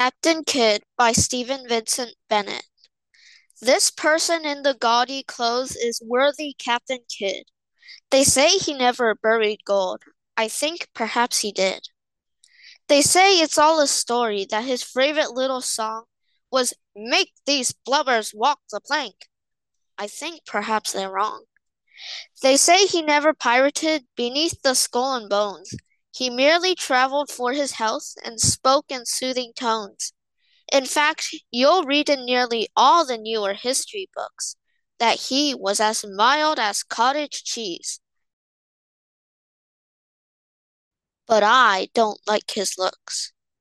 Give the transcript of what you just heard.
Captain Kidd by Stephen Vincent Bennett. This person in the gaudy clothes is worthy Captain Kidd. They say he never buried gold. I think perhaps he did. They say it's all a story, that his favorite little song was "Make these blubbers walk the plank." I think perhaps they're wrong. They say he never pirated beneath the skull and bones. He merely traveled for his health and spoke in soothing tones. In fact, you'll read in nearly all the newer history books that he was as mild as cottage cheese. But I don't like his looks.